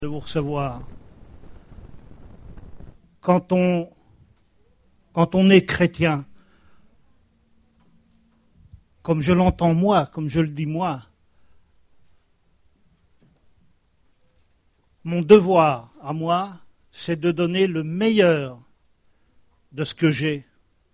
De vous recevoir. Quand on est chrétien, comme je l'entends moi, comme je le dis moi, mon devoir à moi, c'est de donner le meilleur de ce que j'ai.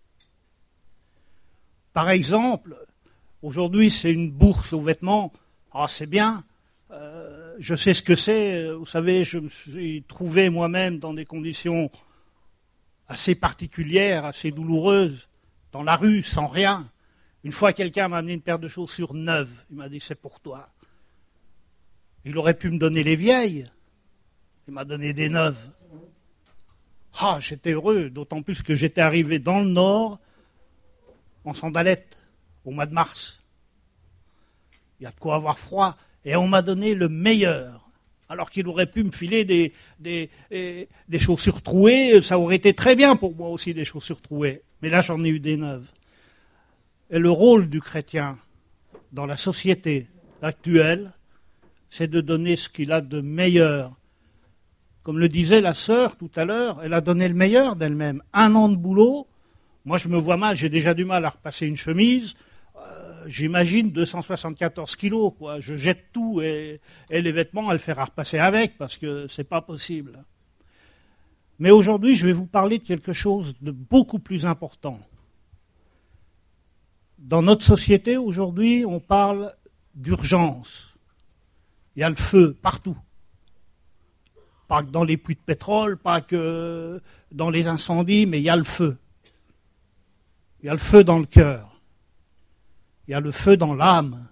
Par exemple, aujourd'hui c'est une bourse aux vêtements, c'est bien. Je sais ce que c'est, vous savez, je me suis trouvé moi-même dans des conditions assez particulières, assez douloureuses, dans la rue, sans rien. Une fois, quelqu'un m'a amené une paire de chaussures neuves, il m'a dit, c'est pour toi. Il aurait pu me donner les vieilles, il m'a donné des neuves. J'étais heureux, d'autant plus que j'étais arrivé dans le Nord, en sandalettes, au mois de mars. Il y a de quoi avoir froid. Et on m'a donné le meilleur. Alors qu'il aurait pu me filer des chaussures trouées, ça aurait été très bien pour moi aussi, des chaussures trouées. Mais là, j'en ai eu des neuves. Et le rôle du chrétien dans la société actuelle, c'est de donner ce qu'il a de meilleur. Comme le disait la sœur tout à l'heure, elle a donné le meilleur d'elle-même. 1 an de boulot, moi je me vois mal, j'ai déjà du mal à repasser une chemise. J'imagine 274 kilos, quoi. Je jette tout et les vêtements, elle fait repasser avec parce que c'est pas possible. Mais aujourd'hui, je vais vous parler de quelque chose de beaucoup plus important. Dans notre société, aujourd'hui, on parle d'urgence. Il y a le feu partout. Pas que dans les puits de pétrole, pas que dans les incendies, mais il y a le feu. Il y a le feu dans le cœur. Il y a le feu dans l'âme.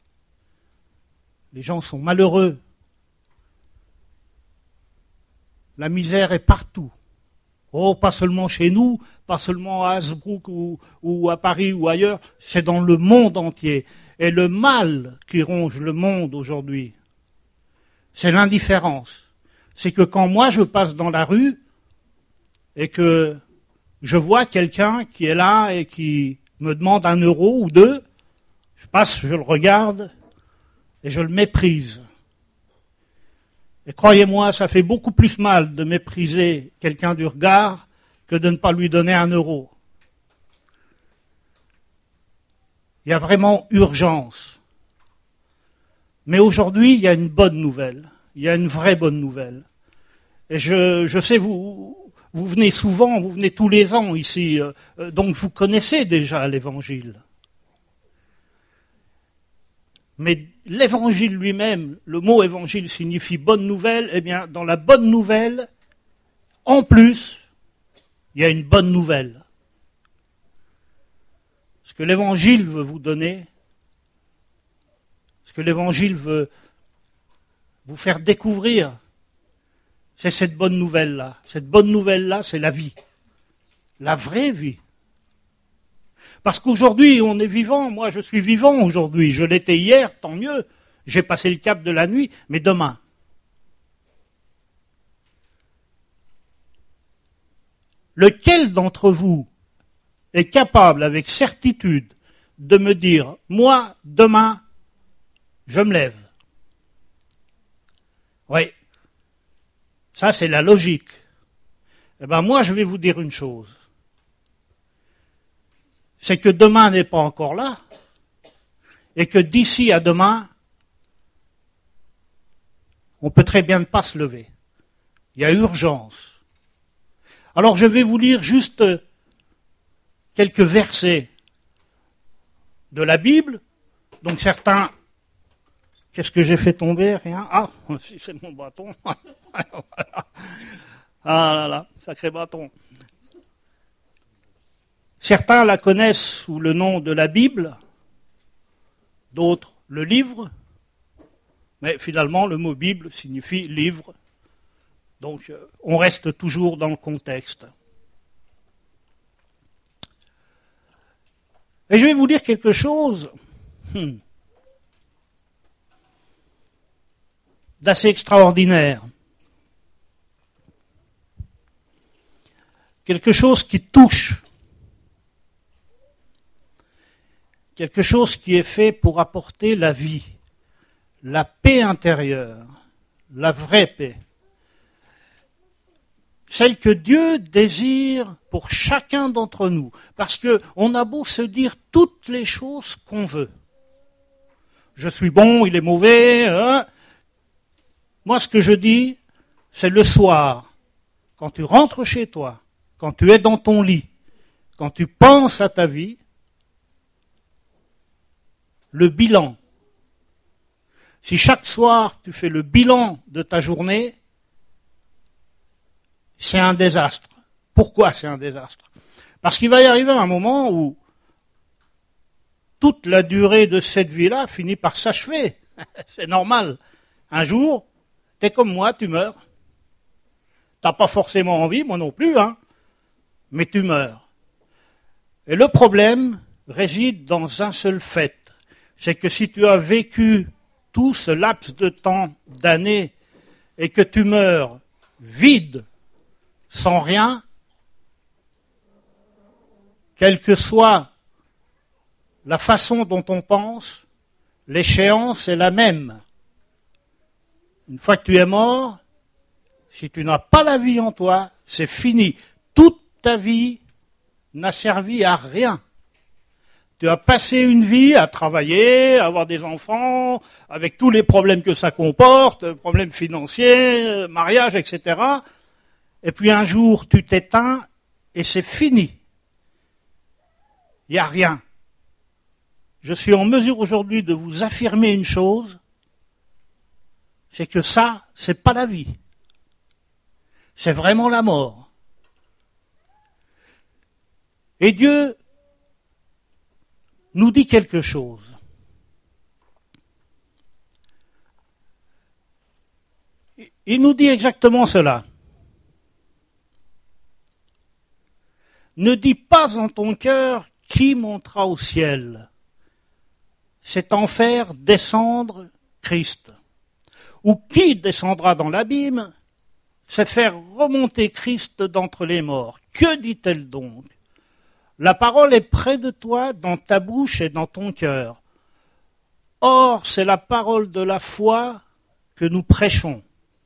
Les gens sont malheureux. La misère est partout. Pas seulement chez nous, pas seulement à Hasbrook ou à Paris ou ailleurs, c'est dans le monde entier. Et le mal qui ronge le monde aujourd'hui, c'est l'indifférence. C'est que quand moi je passe dans la rue et que je vois quelqu'un qui est là et qui me demande 1 euro ou 2, je passe, je le regarde et je le méprise. Et croyez-moi, ça fait beaucoup plus mal de mépriser quelqu'un du regard que de ne pas lui donner 1 euro. Il y a vraiment urgence. Mais aujourd'hui, il y a une bonne nouvelle. Il y a une vraie bonne nouvelle. Et je sais, vous venez souvent, vous venez tous les ans ici, donc vous connaissez déjà l'Évangile. Mais l'évangile lui-même, le mot évangile signifie bonne nouvelle, eh bien, dans la bonne nouvelle, en plus, il y a une bonne nouvelle. Ce que l'évangile veut vous donner, ce que l'évangile veut vous faire découvrir, c'est cette bonne nouvelle-là. Cette bonne nouvelle-là, c'est la vie. La vraie vie. Parce qu'aujourd'hui, on est vivant. Moi, je suis vivant aujourd'hui. Je l'étais hier, tant mieux. J'ai passé le cap de la nuit, mais demain. Lequel d'entre vous est capable, avec certitude, de me dire, moi, demain, je me lève? Oui. Ça, c'est la logique. Eh bien, moi, je vais vous dire une chose. C'est que demain n'est pas encore là, et que d'ici à demain, on peut très bien ne pas se lever. Il y a urgence. Alors je vais vous lire juste quelques versets de la Bible. Donc certains, qu'est-ce que j'ai fait tomber? Rien. Si c'est mon bâton. Là là, sacré bâton. Certains la connaissent sous le nom de la Bible, d'autres le livre, mais finalement le mot Bible signifie livre, donc on reste toujours dans le contexte. Et je vais vous lire quelque chose d'assez extraordinaire, quelque chose qui touche, quelque chose qui est fait pour apporter la vie, la paix intérieure, la vraie paix, celle que Dieu désire pour chacun d'entre nous, parce qu'on a beau se dire toutes les choses qu'on veut. Je suis bon, il est mauvais. Hein. Moi, ce que je dis, c'est le soir, quand tu rentres chez toi, quand tu es dans ton lit, quand tu penses à ta vie, le bilan. Si chaque soir tu fais le bilan de ta journée, c'est un désastre. Pourquoi c'est un désastre? Parce qu'il va y arriver un moment où toute la durée de cette vie-là finit par s'achever. C'est normal. Un jour, t'es comme moi, tu meurs. T'as pas forcément envie, moi non plus, hein, mais tu meurs. Et le problème réside dans un seul fait. C'est que si tu as vécu tout ce laps de temps, d'années, et que tu meurs vide, sans rien, quelle que soit la façon dont on pense, l'échéance est la même. Une fois que tu es mort, si tu n'as pas la vie en toi, c'est fini. Toute ta vie n'a servi à rien. Tu as passé une vie à travailler, à avoir des enfants, avec tous les problèmes que ça comporte, problèmes financiers, mariage, etc. Et puis un jour, tu t'éteins et c'est fini. Il n'y a rien. Je suis en mesure aujourd'hui de vous affirmer une chose, c'est que ça, c'est pas la vie. C'est vraiment la mort. Et Dieu nous dit quelque chose. Il nous dit exactement cela. Ne dis pas en ton cœur qui montera au ciel. C'est en faire descendre Christ. Ou qui descendra dans l'abîme, c'est faire remonter Christ d'entre les morts. Que dit-elle donc? La parole est près de toi, dans ta bouche et dans ton cœur. Or, c'est la parole de la foi que nous prêchons.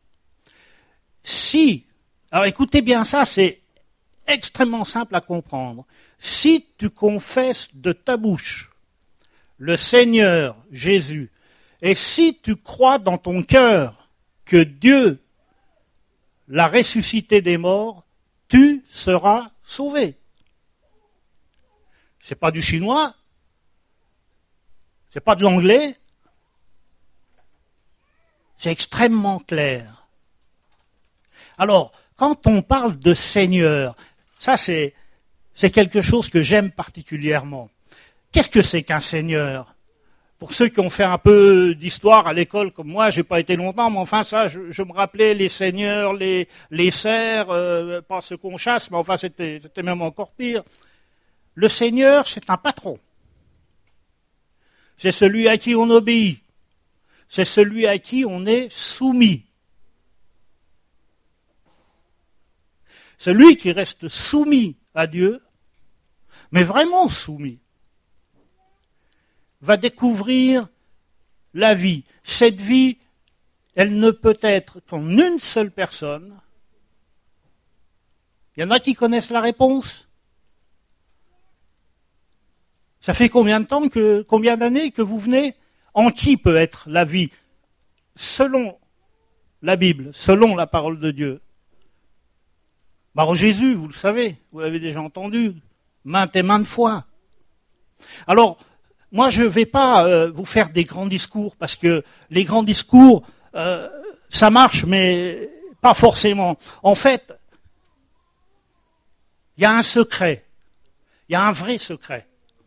Alors écoutez bien ça, c'est extrêmement simple à comprendre. Si tu confesses de ta bouche le Seigneur Jésus, et si tu crois dans ton cœur que Dieu l'a ressuscité des morts, tu seras sauvé. C'est pas du chinois, c'est pas de l'anglais, c'est extrêmement clair. Alors, quand on parle de Seigneur, ça c'est quelque chose que j'aime particulièrement. Qu'est-ce que c'est qu'un Seigneur? Pour ceux qui ont fait un peu d'histoire à l'école comme moi, j'ai pas été longtemps, mais enfin ça, je me rappelais les seigneurs, les serfs, pas ceux qu'on chasse, mais enfin c'était même encore pire. Le Seigneur, c'est un patron. C'est celui à qui on obéit. C'est celui à qui on est soumis. Celui qui reste soumis à Dieu, mais vraiment soumis, va découvrir la vie. Cette vie, elle ne peut être qu'en une seule personne. Il y en a qui connaissent la réponse? Ça fait combien d'années que vous venez? En qui peut être la vie? Selon la Bible, selon la parole de Dieu. En Jésus, vous le savez, vous l'avez déjà entendu, maintes et maintes fois. Alors, moi je ne vais pas vous faire des grands discours, parce que les grands discours, ça marche, mais pas forcément. En fait, il y a un secret, il y a un vrai secret.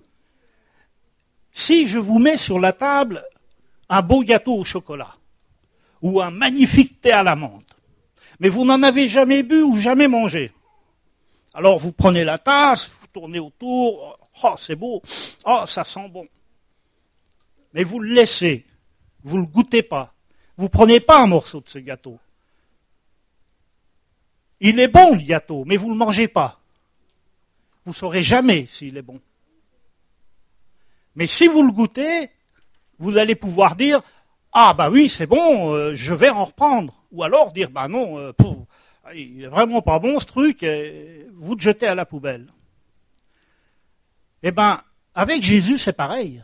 Si je vous mets sur la table un beau gâteau au chocolat, ou un magnifique thé à la menthe, mais vous n'en avez jamais bu ou jamais mangé, alors vous prenez la tasse, vous tournez autour, oh c'est beau, oh ça sent bon. Mais vous le laissez, vous ne le goûtez pas, vous ne prenez pas un morceau de ce gâteau. Il est bon le gâteau, mais vous ne le mangez pas. Vous ne saurez jamais s'il est bon. Mais si vous le goûtez, vous allez pouvoir dire « Ah bah oui, c'est bon, je vais en reprendre. Ou alors dire, bah non, il est vraiment pas bon ce truc, et vous le jetez à la poubelle. Eh bien, avec Jésus, c'est pareil.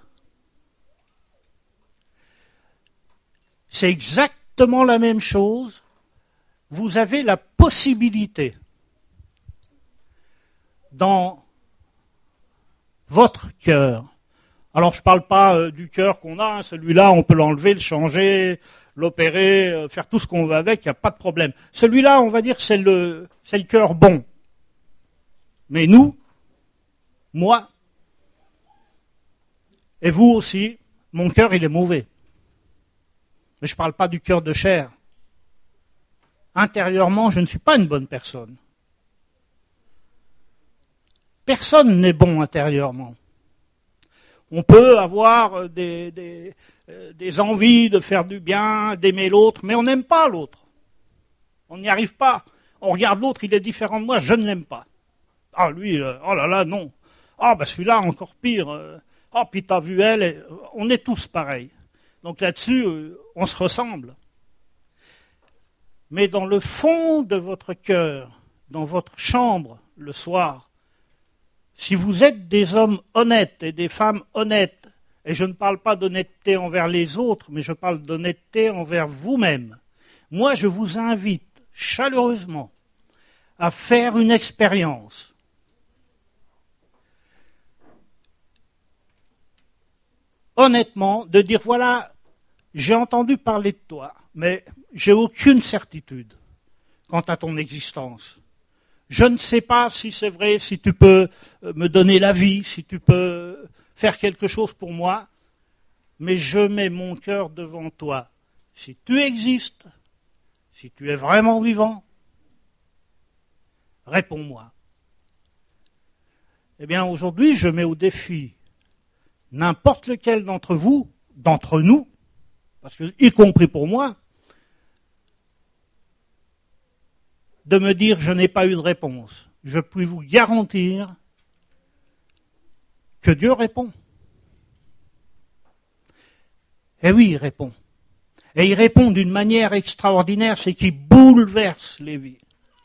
C'est exactement la même chose. Vous avez la possibilité, dans votre cœur. Alors, je ne parle pas du cœur qu'on a, hein, celui-là, on peut l'enlever, le changer, l'opérer, faire tout ce qu'on veut avec, il n'y a pas de problème. Celui-là, on va dire, c'est le cœur bon. Mais nous, moi, et vous aussi, mon cœur, il est mauvais. Mais je ne parle pas du cœur de chair. Intérieurement, je ne suis pas une bonne personne. Personne n'est bon intérieurement. On peut avoir des envies de faire du bien, d'aimer l'autre, mais on n'aime pas l'autre. On n'y arrive pas. On regarde l'autre, il est différent de moi, je ne l'aime pas. Ah, lui, oh là là, non. Ah, ben celui-là, encore pire. Ah, puis t'as vu elle. On est tous pareils. Donc là-dessus, on se ressemble. Mais dans le fond de votre cœur, dans votre chambre, le soir, si vous êtes des hommes honnêtes et des femmes honnêtes, et je ne parle pas d'honnêteté envers les autres, mais je parle d'honnêteté envers vous-même, moi je vous invite chaleureusement à faire une expérience. Honnêtement, de dire voilà, j'ai entendu parler de toi, mais j'ai aucune certitude quant à ton existence. Je ne sais pas si c'est vrai, si tu peux me donner la vie, si tu peux faire quelque chose pour moi, mais je mets mon cœur devant toi. Si tu existes, si tu es vraiment vivant, réponds-moi. Eh bien, aujourd'hui, je mets au défi n'importe lequel d'entre vous, d'entre nous, parce que, y compris pour moi, de me dire je n'ai pas eu de réponse. Je puis vous garantir que Dieu répond. Et oui, il répond. Et il répond d'une manière extraordinaire, c'est qu'il bouleverse les vies.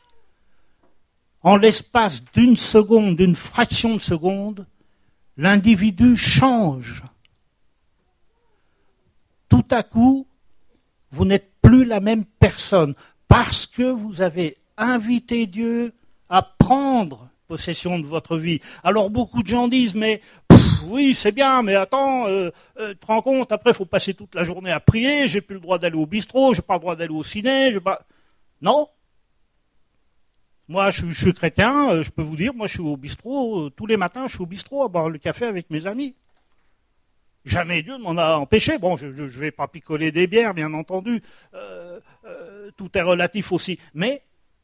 En l'espace d'une seconde, d'une fraction de seconde, l'individu change. Tout à coup, vous n'êtes plus la même personne parce que vous avez invité Dieu à prendre possession de votre vie. Alors beaucoup de gens disent, mais oui, c'est bien, mais attends, tu te rends compte, après il faut passer toute la journée à prier, j'ai plus le droit d'aller au bistrot, j'ai pas le droit d'aller au ciné, j'ai pas... Non. Moi, je suis chrétien, je peux vous dire, moi je suis au bistrot, tous les matins je suis au bistrot à boire le café avec mes amis. Jamais Dieu ne m'en a empêché. Bon, je ne vais pas picoler des bières, bien entendu. Tout est relatif aussi. Mais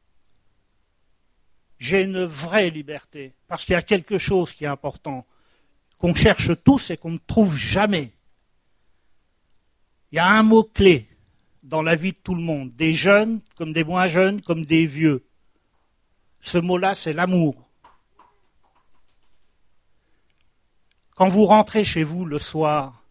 j'ai une vraie liberté. Parce qu'il y a quelque chose qui est important, qu'on cherche tous et qu'on ne trouve jamais. Il y a un mot-clé dans la vie de tout le monde. Des jeunes, comme des moins jeunes, comme des vieux. Ce mot-là, c'est l'amour. Quand vous rentrez chez vous le soir,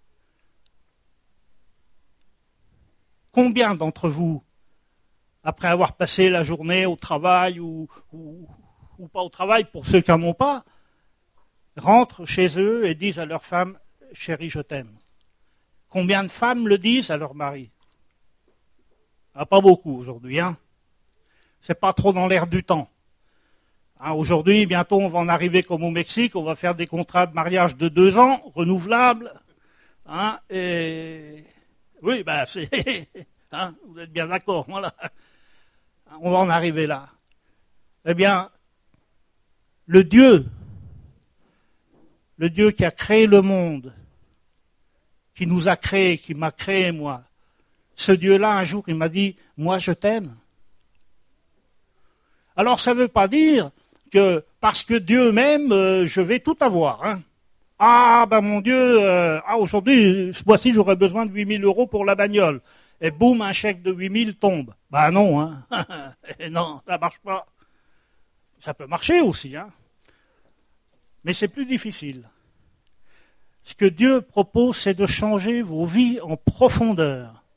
combien d'entre vous, après avoir passé la journée au travail ou pas au travail, pour ceux qui n'en ont pas, rentrent chez eux et disent à leur femme « Chérie, je t'aime ». Combien de femmes le disent à leur mari? Ah, pas beaucoup aujourd'hui, hein. C'est pas trop dans l'air du temps. Hein, aujourd'hui, bientôt, on va en arriver comme au Mexique, on va faire des contrats de mariage de 2 ans, renouvelables. Hein, et... Oui, ben, c'est... Hein, vous êtes bien d'accord, voilà. On va en arriver là. Eh bien, le Dieu qui a créé le monde, qui nous a créés, qui m'a créé moi, ce Dieu-là, un jour, il m'a dit, moi je t'aime. Alors ça ne veut pas dire que parce que Dieu m'aime, je vais tout avoir. Hein. Ah, ben mon Dieu, aujourd'hui, ce mois-ci, j'aurais besoin de 8 000 € pour la bagnole. Et boum, un chèque de 8 000 tombe. Ben non, hein. Non, ça ne marche pas. Ça peut marcher aussi, hein. Mais c'est plus difficile. Ce que Dieu propose, c'est de changer vos vies en profondeur.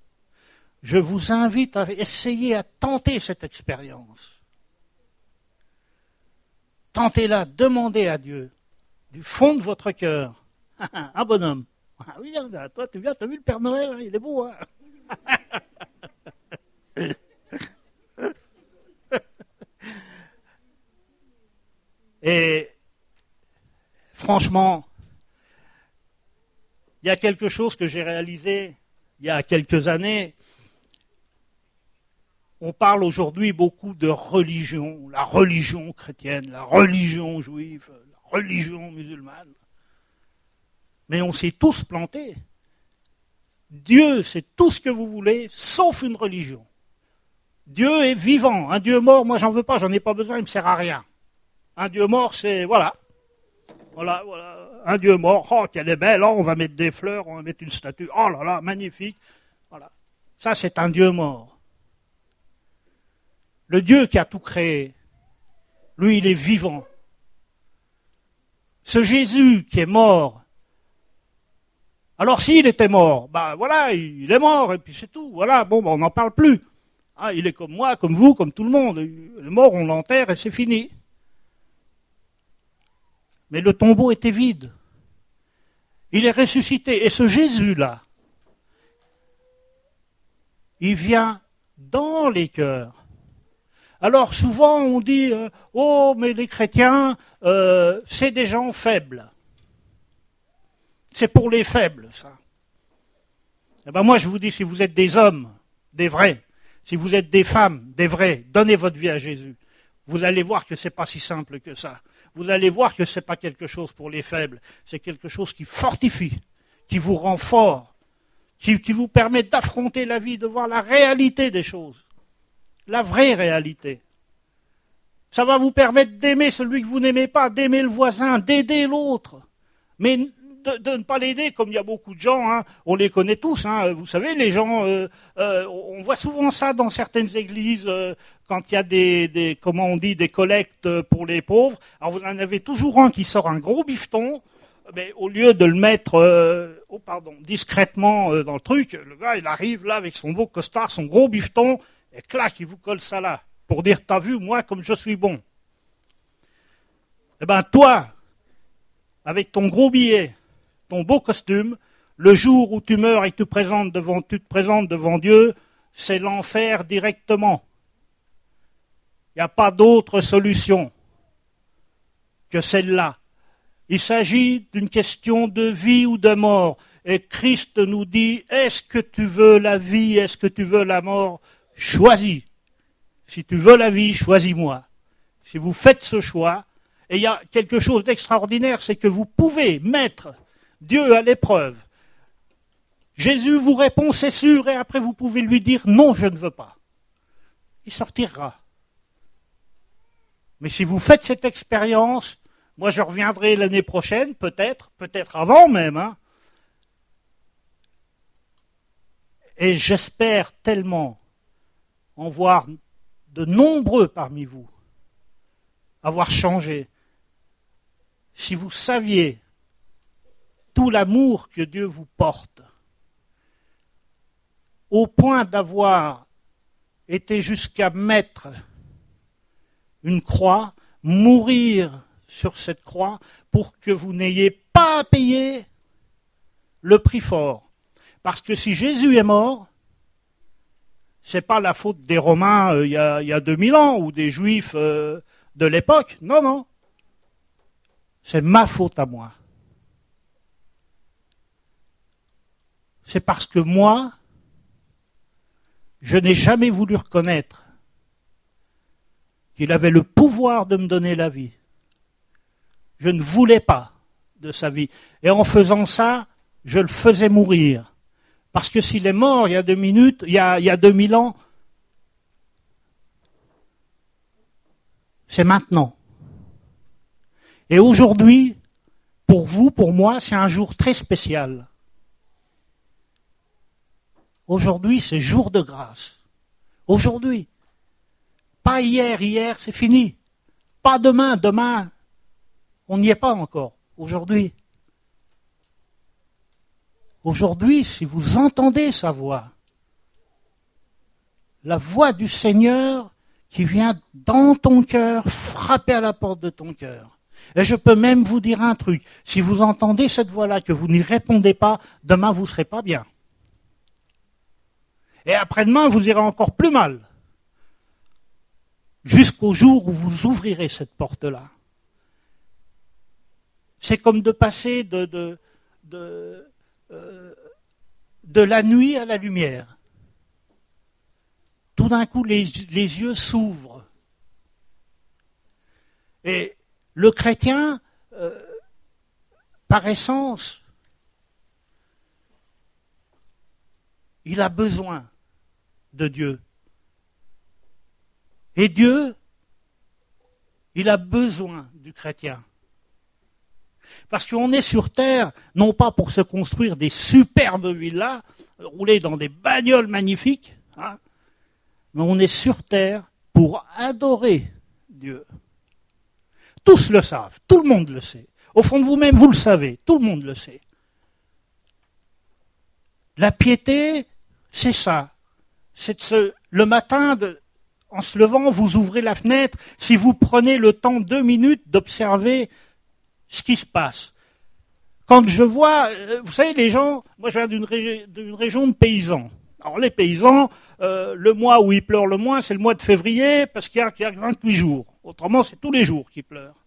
je vous invite à essayer à tenter cette expérience. Tentez-la, demandez à Dieu, du fond de votre cœur. Un bonhomme. Ah oui, toi, tu viens, t'as vu le Père Noël, hein, il est beau, hein. Et franchement, il y a quelque chose que j'ai réalisé il y a quelques années. On parle aujourd'hui beaucoup de religion, la religion chrétienne, la religion juive, la religion musulmane. Mais on s'est tous plantés. Dieu, c'est tout ce que vous voulez, sauf une religion. Dieu est vivant. Un Dieu mort, moi j'en veux pas, j'en ai pas besoin, il me sert à rien. Un Dieu mort, c'est, voilà. Voilà. Un Dieu mort, oh, qu'elle est belle, oh, on va mettre des fleurs, on va mettre une statue, oh là là, magnifique. Voilà. Ça, c'est un Dieu mort. Le Dieu qui a tout créé, lui, il est vivant. Ce Jésus qui est mort, alors s'il était mort, ben voilà, il est mort, et puis c'est tout. Voilà, bon, ben, on n'en parle plus. Ah, il est comme moi, comme vous, comme tout le monde. Il est mort, on l'enterre et c'est fini. Mais le tombeau était vide. Il est ressuscité. Et ce Jésus-là, il vient dans les cœurs. Alors souvent on dit « Oh, mais les chrétiens, c'est des gens faibles. C'est pour les faibles, ça. » Eh ben moi je vous dis, si vous êtes des hommes, des vrais, si vous êtes des femmes, des vrais, donnez votre vie à Jésus. Vous allez voir que ce n'est pas si simple que ça. Vous allez voir que ce n'est pas quelque chose pour les faibles. C'est quelque chose qui fortifie, qui vous rend fort, qui vous permet d'affronter la vie, de voir la réalité des choses. La vraie réalité. Ça va vous permettre d'aimer celui que vous n'aimez pas, d'aimer le voisin, d'aider l'autre. Mais de ne pas l'aider, comme il y a beaucoup de gens, hein, on les connaît tous, hein, vous savez, les gens, on voit souvent ça dans certaines églises, quand il y a des collectes pour les pauvres. Alors vous en avez toujours un qui sort un gros bifton, mais au lieu de le mettre discrètement dans le truc, le gars il arrive là avec son beau costard, son gros bifton, et clac, il vous colle ça là, pour dire, t'as vu, moi, comme je suis bon. Eh ben toi, avec ton gros billet, ton beau costume, le jour où tu meurs et que tu te présentes devant Dieu, c'est l'enfer directement. Il n'y a pas d'autre solution que celle-là. Il s'agit d'une question de vie ou de mort. Et Christ nous dit, est-ce que tu veux la vie, est-ce que tu veux la mort? Choisis. Si tu veux la vie, choisis-moi. Si vous faites ce choix, et il y a quelque chose d'extraordinaire, c'est que vous pouvez mettre Dieu à l'épreuve. Jésus vous répond, c'est sûr, et après vous pouvez lui dire, non, je ne veux pas. Il sortira. Mais si vous faites cette expérience, moi je reviendrai l'année prochaine, peut-être avant même, hein. Et j'espère tellement en voir de nombreux parmi vous avoir changé. Si vous saviez tout l'amour que Dieu vous porte, au point d'avoir été jusqu'à mettre une croix, mourir sur cette croix, pour que vous n'ayez pas à payer le prix fort. Parce que si Jésus est mort, ce n'est pas la faute des Romains il y a 2000 ans, ou des Juifs de l'époque. Non, non. C'est ma faute à moi. C'est parce que moi, je n'ai jamais voulu reconnaître qu'il avait le pouvoir de me donner la vie. Je ne voulais pas de sa vie. Et en faisant ça, je le faisais mourir. Parce que s'il est mort il y a 2 minutes, il y a 2000 ans, c'est maintenant. Et aujourd'hui, pour vous, pour moi, c'est un jour très spécial. Aujourd'hui, c'est jour de grâce. Aujourd'hui. Pas hier, hier, c'est fini. Pas demain, demain, on n'y est pas encore. Aujourd'hui. Aujourd'hui, si vous entendez sa voix, la voix du Seigneur qui vient dans ton cœur, frapper à la porte de ton cœur. Et je peux même vous dire un truc, si vous entendez cette voix-là, que vous n'y répondez pas, demain vous ne serez pas bien. Et après-demain, vous irez encore plus mal. Jusqu'au jour où vous ouvrirez cette porte-là. C'est comme de passer de la nuit à la lumière. Tout d'un coup, les yeux s'ouvrent. Et le chrétien, par essence, il a besoin de Dieu. Et Dieu, il a besoin du chrétien. Parce qu'on est sur terre, non pas pour se construire des superbes villas, rouler dans des bagnoles magnifiques, hein, mais on est sur terre pour adorer Dieu. Tous le savent, tout le monde le sait. Au fond de vous-même, vous le savez, tout le monde le sait. La piété, c'est ça. C'est le matin, en se levant, vous ouvrez la fenêtre, si vous prenez le temps 2 minutes d'observer ce qui se passe. Quand je vois, vous savez, les gens, moi je viens d'une région de paysans. Alors les paysans, le mois où il pleure le moins, c'est le mois de février, parce qu'il y a 28 jours. Autrement, c'est tous les jours qu'il pleure.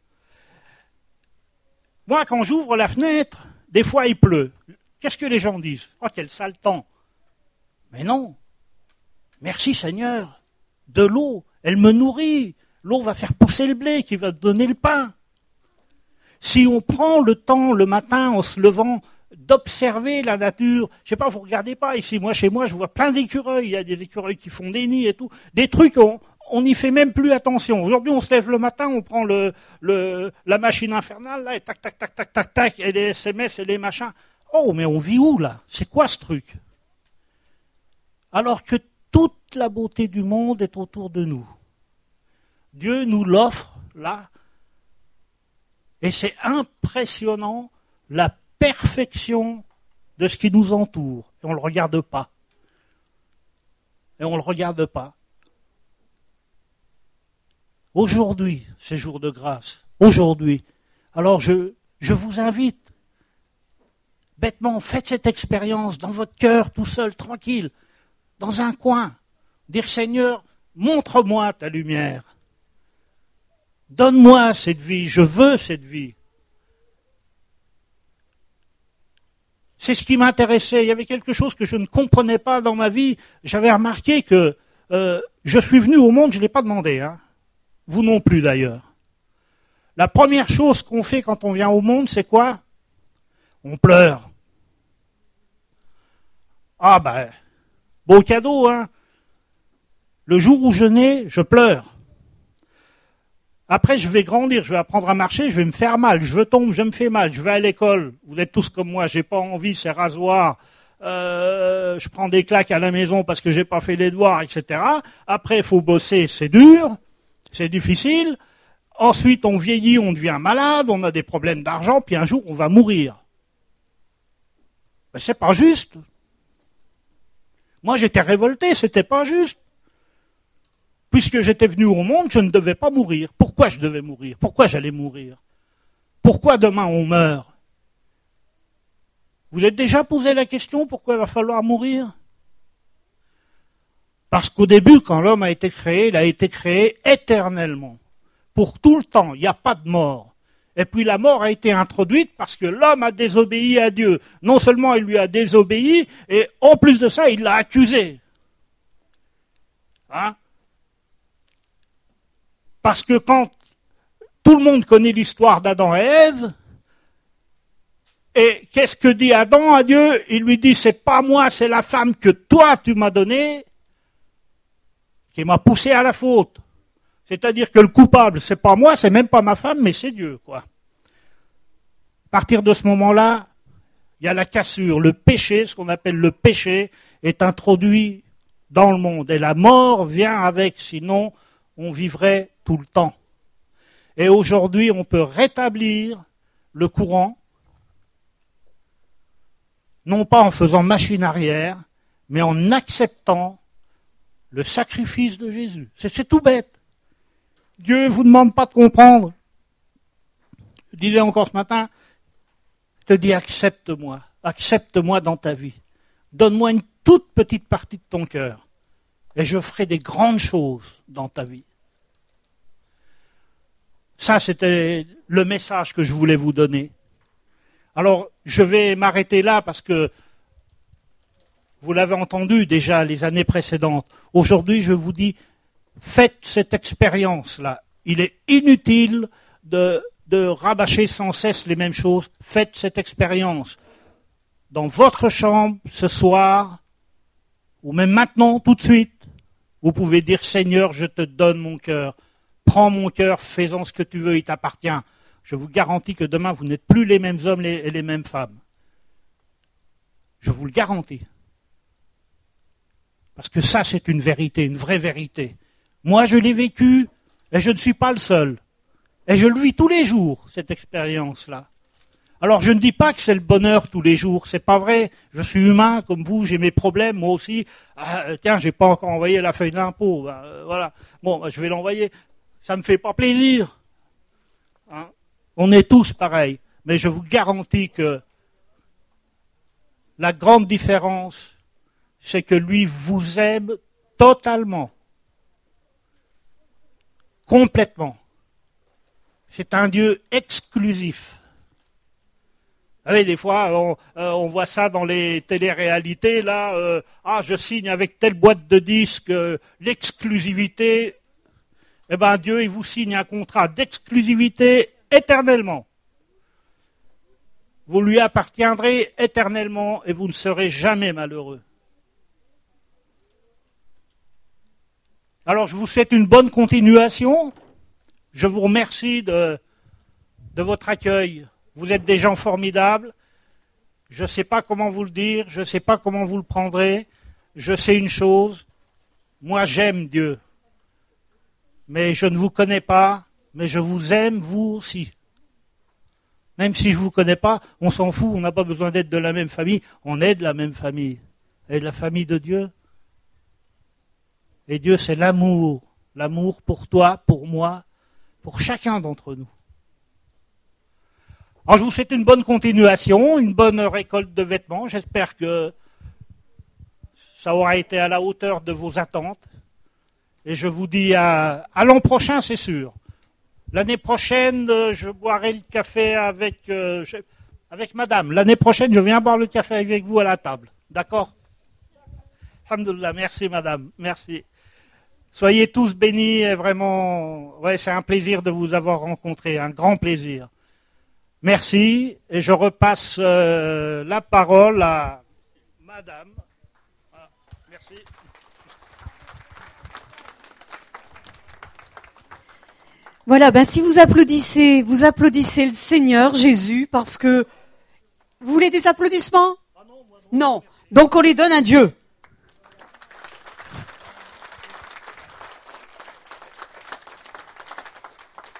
Moi, quand j'ouvre la fenêtre, des fois il pleut. Qu'est-ce que les gens disent? Oh, quel sale temps! Mais non. Merci Seigneur. De l'eau, elle me nourrit. L'eau va faire pousser le blé, qui va donner le pain. Si on prend le temps le matin en se levant d'observer la nature, je sais pas, vous regardez pas ici, moi chez moi je vois plein d'écureuils, il y a des écureuils qui font des nids et tout, des trucs on n'y fait même plus attention. Aujourd'hui on se lève le matin, on prend la machine infernale là et tac tac tac tac tac tac et les SMS et les machins. Oh mais on vit où là? C'est quoi ce truc? Alors que toute la beauté du monde est autour de nous. Dieu nous l'offre là. Et c'est impressionnant la perfection de ce qui nous entoure. Et on ne le regarde pas. Et on ne le regarde pas. Aujourd'hui, c'est jour de grâce. Aujourd'hui. Alors je vous invite, bêtement, faites cette expérience dans votre cœur, tout seul, tranquille, dans un coin. Dire Seigneur, montre-moi ta lumière. Donne-moi cette vie, je veux cette vie. C'est ce qui m'intéressait. Il y avait quelque chose que je ne comprenais pas dans ma vie. J'avais remarqué que je suis venu au monde, je ne l'ai pas demandé. Hein. Vous non plus d'ailleurs. La première chose qu'on fait quand on vient au monde, c'est quoi? On pleure. Ah ben, beau cadeau, hein. Le jour où je nais, je pleure. Après, je vais grandir, je vais apprendre à marcher, je vais me faire mal, je tombe, je me fais mal, je vais à l'école. Vous êtes tous comme moi, j'ai pas envie, c'est rasoir. Je prends des claques à la maison parce que j'ai pas fait les devoirs, etc. Après, il faut bosser, c'est dur, c'est difficile. Ensuite, on vieillit, on devient malade, on a des problèmes d'argent, puis un jour, on va mourir. Ben, c'est pas juste. Moi, j'étais révolté, c'était pas juste. Puisque j'étais venu au monde, je ne devais pas mourir. Pourquoi je devais mourir? Pourquoi j'allais mourir? Pourquoi demain on meurt? Vous êtes déjà posé la question pourquoi il va falloir mourir? Parce qu'au début, quand l'homme a été créé, il a été créé éternellement. Pour tout le temps, il n'y a pas de mort. Et puis la mort a été introduite parce que l'homme a désobéi à Dieu. Non seulement il lui a désobéi, et en plus de ça, il l'a accusé. Hein? Parce que quand tout le monde connaît l'histoire d'Adam et Ève, et qu'est-ce que dit Adam à Dieu? Il lui dit, c'est pas moi, c'est la femme que toi tu m'as donnée, qui m'a poussé à la faute. C'est-à-dire que le coupable, c'est pas moi, c'est même pas ma femme, mais c'est Dieu, quoi. À partir de ce moment-là, il y a la cassure, le péché, ce qu'on appelle le péché, est introduit dans le monde. Et la mort vient avec, sinon on vivrait tout le temps. Et aujourd'hui, on peut rétablir le courant, non pas en faisant machine arrière, mais en acceptant Le sacrifice de Jésus. C'est tout bête. Dieu ne vous demande pas de comprendre. Je disais encore ce matin, je te dis accepte-moi dans ta vie. Donne-moi une toute petite partie de ton cœur et je ferai des grandes choses dans ta vie. Ça, c'était le message que je voulais vous donner. Alors, je vais m'arrêter là parce que vous l'avez entendu déjà les années précédentes. Aujourd'hui, je vous dis, faites cette expérience-là. Il est inutile de rabâcher sans cesse les mêmes choses. Faites cette expérience. Dans votre chambre, ce soir, ou même maintenant, tout de suite, vous pouvez dire, Seigneur, je te donne mon cœur. Prends mon cœur, fais-en ce que tu veux, il t'appartient. Je vous garantis que demain, vous n'êtes plus les mêmes hommes et les mêmes femmes. Je vous le garantis. Parce que ça, c'est une vérité, une vraie vérité. Moi, je l'ai vécu et je ne suis pas le seul. Et je le vis tous les jours, cette expérience-là. Alors, je ne dis pas que c'est le bonheur tous les jours, c'est pas vrai. Je suis humain, comme vous, j'ai mes problèmes, moi aussi. Ah, tiens, j'ai pas encore envoyé la feuille d'impôt. Voilà. Bon, je vais l'envoyer. Ça me fait pas plaisir. Hein? On est tous pareils. Mais je vous garantis que la grande différence, c'est que lui vous aime totalement, complètement. C'est un Dieu exclusif. Vous savez, des fois, on voit ça dans les téléréalités, là, je signe avec telle boîte de disques l'exclusivité. Eh bien, Dieu, il vous signe un contrat d'exclusivité éternellement. Vous lui appartiendrez éternellement et vous ne serez jamais malheureux. Alors, je vous souhaite une bonne continuation. Je vous remercie de votre accueil. Vous êtes des gens formidables. Je ne sais pas comment vous le dire, je ne sais pas comment vous le prendrez. Je sais une chose, moi j'aime Dieu. Mais je ne vous connais pas, mais je vous aime vous aussi. Même si je ne vous connais pas, on s'en fout, on n'a pas besoin d'être de la même famille, on est de la même famille. Et de la famille de Dieu. Et Dieu, c'est l'amour. L'amour pour toi, pour moi, pour chacun d'entre nous. Alors, je vous souhaite une bonne continuation, une bonne récolte de vêtements. J'espère que ça aura été à la hauteur de vos attentes. Et je vous dis à l'an prochain, c'est sûr. L'année prochaine, je boirai le café avec madame. L'année prochaine, je viens boire le café avec vous à la table. D'accord? Alhamdoulilah, merci madame, merci. Soyez tous bénis et vraiment, c'est un plaisir de vous avoir rencontré, un grand plaisir. Merci et je repasse la parole à madame. Ah, merci. Voilà, si vous applaudissez le Seigneur Jésus parce que vous voulez des applaudissements? Non. Donc on les donne à Dieu.